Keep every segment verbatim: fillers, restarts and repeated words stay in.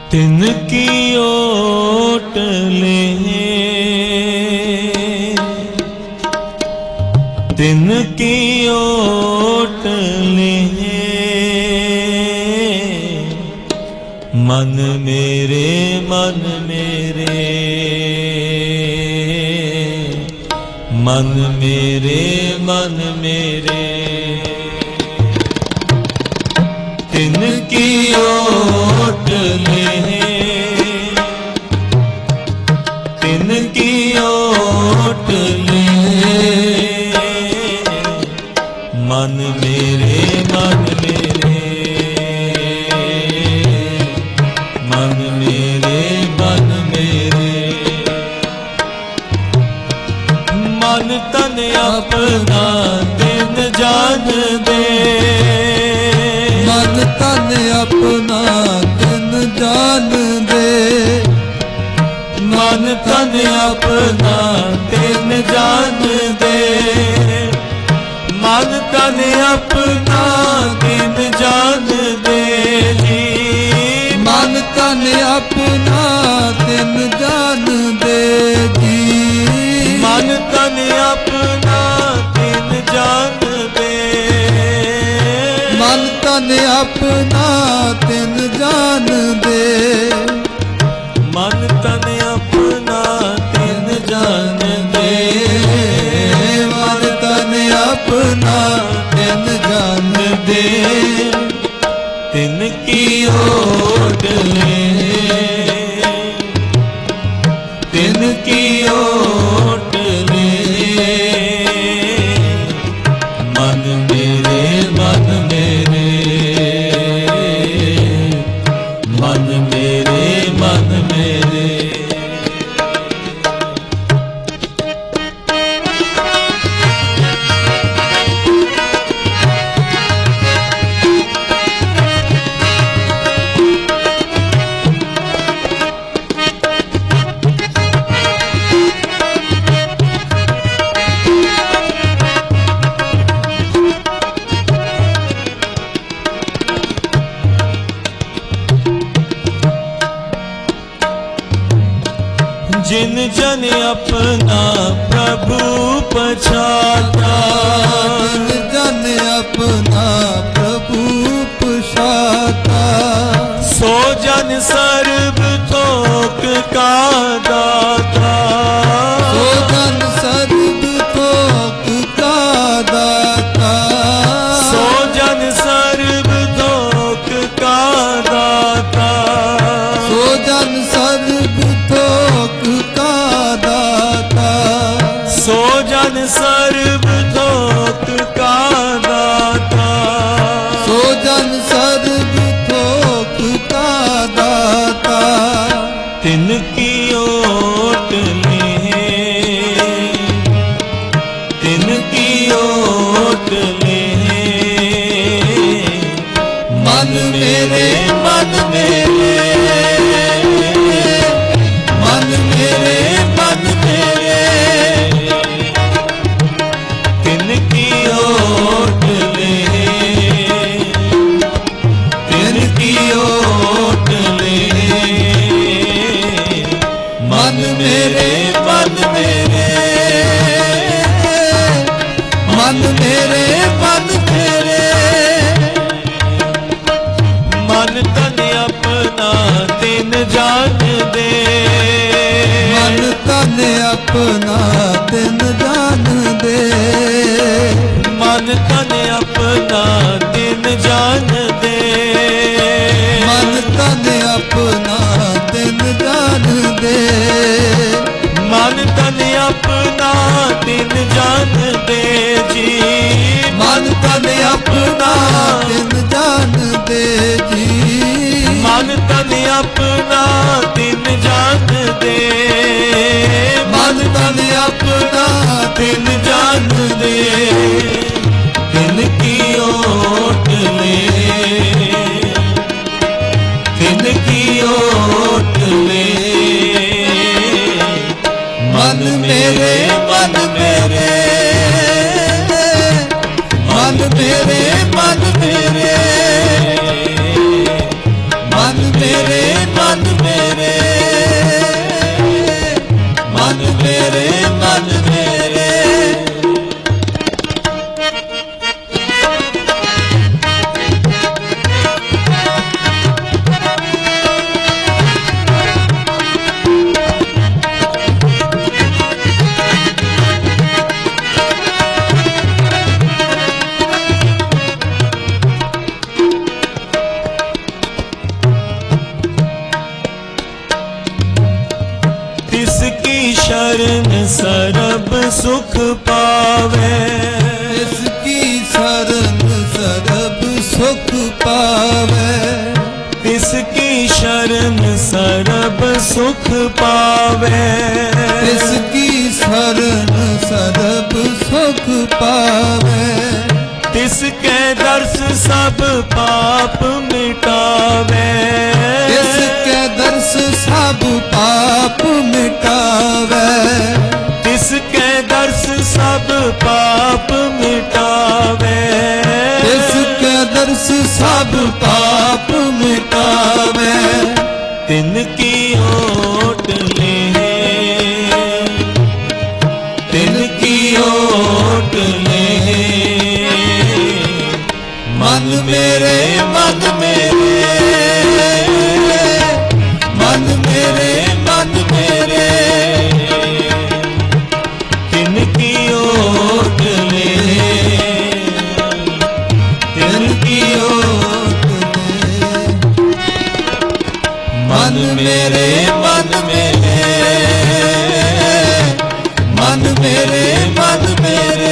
तिनकी ओट ले, तिनकी ओट ले, मन मेरे मन मेरे, मन मेरे मन मेरे, तिनकी ओट ले, तिनकी ओट ले, मन मेरे मन मेरे, मन मेरे मन मेरे, मन तन अपना दिन जान दे, मन तन अपना दिन जान दे, मन तन अपना दिन जान दे, मन तन अपना दिन जान दे जी, मन तन अपना दिन जान दे जी, मन तन अपना दिन जान दे, मन तन अपना दिन जान दे, मन तन अपना दिन जान दे, मन तन अपना दिन जान दे, तिनकी ओट ले, तिनकी ओट ले, मन मेरे मन मेरे, मन मेरे मन मेरे, जिन जन अपना प्रभु पछाता, जिन जन अपना प्रभु पछाता, सो जन सर्व थोक का दाता, सो जन सर्व थोक का दाता, सो जन सर्व थोक का दाता, सो जन सर्व थोक का दाता, सो जन सर्व थोक का दाता, सो जन सर्व थोक का दाता, तिनकी ओट ले, तिनकी ओट ले, मन मेरे मन मेरे, मन मेरे मन मेरे, तिनकी ओट ले, तिनकी ओट ले, मन मेरे मन मेरे, मन मेरे मन मेरे, मन तन अपना दिन जान दे, मन तन अपना दिन जान दे, मन तन अपना दिन जान दे, मन तन अपना दिन जान दे, मन तन अपना दिन जान दे जी, मन तन अपना दिन जान दे जी, मन तन अपना दिन जान दे, मन तन अपना दिन जान दे, तिनकी ओट ले, तिनकी ओट ले, मन मेरे मन मेरे, मन मेरे मन मेरे, मन मेरे मन शरण सरब सुख पावे, तिसकी शरण सरब सुख पावे, तिसकी शरण सरब सुख पावे, तिसकी शरण सरब सुख पावे, तिसके दर्श सब पाप मिटावे, तिसके दर्श सब पाप मिटावे, तिसके दर्श सब पाप मिटावे, तिसके दर्श सब पाप मिटावे, तिनकी ओट ले, तिनकी ओट ले, मन मेरे मन मेरे, मन मेरे मन मेरे, तिनकी ओट ले, तिनकी ओट ले, मन मेरे मन मेरे, मन मेरे मन मेरे।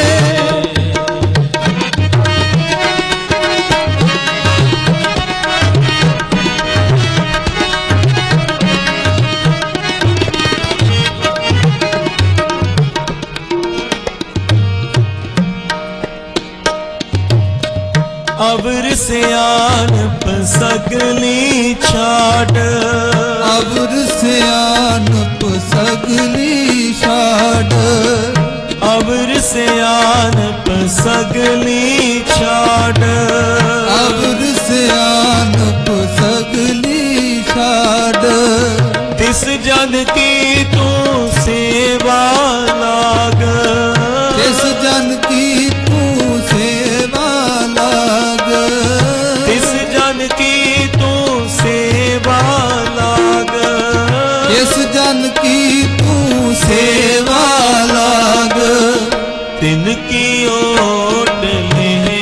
अवर सियानप सगली छाड़, अवर सियानप सगली छाड़, अवर सियानप सगली छाड़, अवर सियानप सगली छाड़, तिस जन की तू सेवा लाग, तिस जन की तू सेवा लाग, तिस जन की तू सेवा लाग, तिस जन की तू सेवा लाग, तिनकी ओट ले,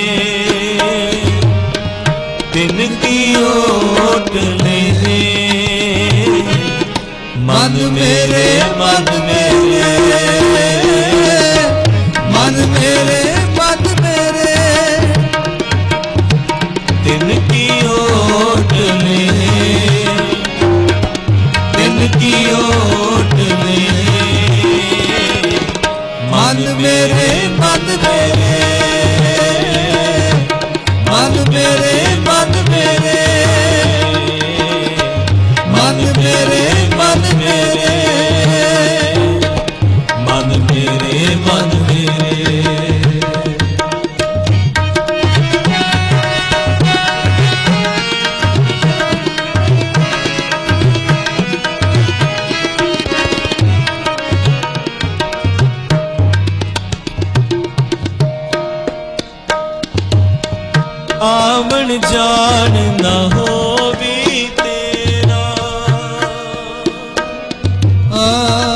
तिनकी ओट ले, मन मेरे मन मेरे, मन मेरे मन मेरे, तिनकी ओट ले, तिनकी ओट ले, मन मेरे मन मेरे, मन मेरे मन मेरे, मन मेरे मन मेरे, मन मेरे मन मेरे। आवन जान न होवी तेरा, आ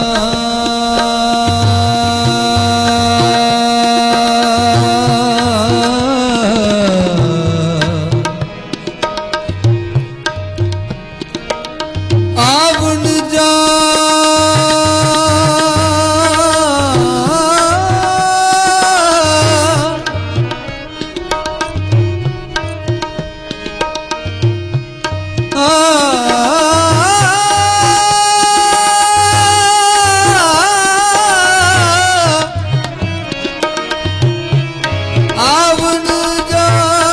आवन जा आवन जा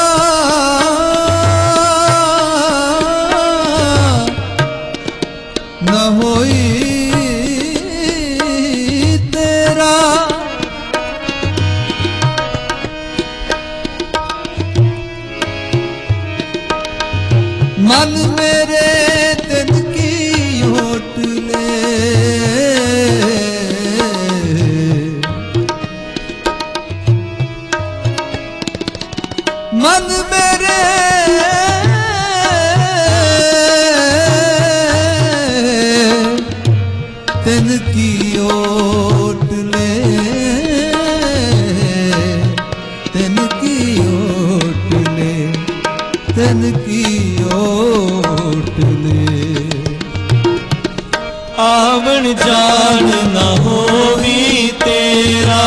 न होई तेरा, मन मेरे तिनकी ओट ले, मन मेरे तिनकी ओट ले, तिनकी ओट ले, तिनकी ओट ले, ਆਵਣ ਜਾਣ ਨਾ ਹੋਵੀ ਤੇਰਾ।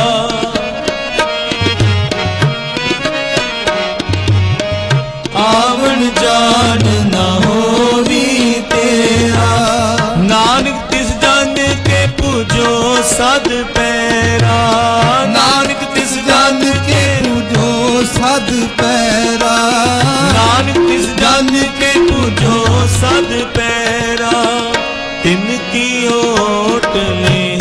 ਆਵਣ ਜਾਣ ਨਾ ਹੋਵੀ ਤੇਰਾ। ਨਾਨਕ ਤਿਸ ਜਨ ਕੇ ਪੂਜੋ ਸਦ ਪੈਰਾ। ਨਾਨਕ ਤਿਸ ਜਨ ਕੇ ਪੂਜੋ ਸਦ ਪੈਰਾ। ਨਾਨਕ ਤਿਸ ਜਨ ਕੇ ਪੂਜੋ ਸਦ ਪੈਰਾ। ਤਿਨ ਕੀ ਓਟ ਲੈ,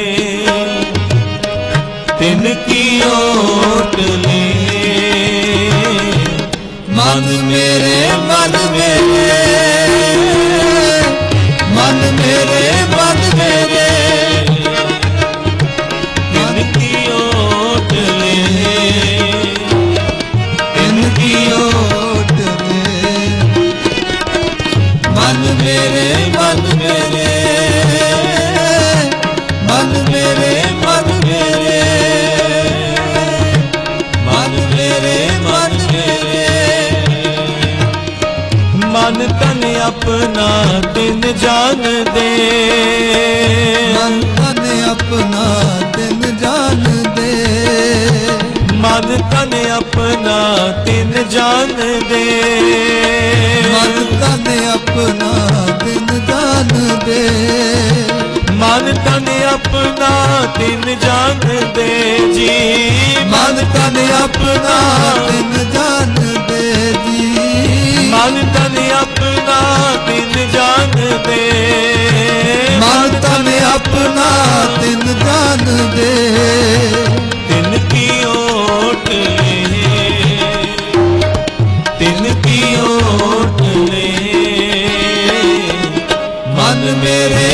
ਤਿਨ ਕੀ ਓਟ ਲੈ। ਮਨ ਮੇਰੇ ਮਨ ਮੇਰੇ ਮਨ ਮੇਰੇ ਮਨ ਮੇਰੇ ਤਿਨ ਕੀ ਓਟ ਲੈ। ਤਿਨ ਕੀ ਓਟ ਲੈ। ਮਨ ਮੇਰੇ ਮਨ ਮੇਰੇ ਮਨ ਮੇਰੇ ਮਨ ਮੇਰੇ ਮਨ ਮੇਰੇ ਮਨ ਮੇਰੇ। ਮਨ ਤਨ ਆਪਣਾ ਤਿਨ ਜਾਣ ਦੇ। ਮਨ ਤਨ ਆਪਣਾ ਤਿਨ ਜਾਣ ਦੇ। ਮਨ ਤਨ ਆਪਣਾ ਤਿਨ ਜਾਣ ਦੇ। ਮਨ ਤਨ ਆਪਣਾ ਤਿਨ ਜਾਣ ਦੇ। ਮਨ ਤਨ ਆਪਣਾ ਤਿਨ ਜਾਣ ਦੇ ਜੀ। ਮਨ ਤਨ ਆਪਣਾ ਤਿਨ ਜਾਣ ਦੇ ਜੀ। ਮਨ ਤਨ ਆਪਣਾ ਤਿਨ ਜਾਣ ਦੇ। ਮਨ ਤਨ ਆਪਣਾ ਤਿਨ ਜਾਣ ਦੇ। ਤਿਨ ਕੀ ਓਟ ਲੈ, ਤਿਨ ਕੀ ਓਟ ਲੈ। ਮਨ ਮੇਰੇ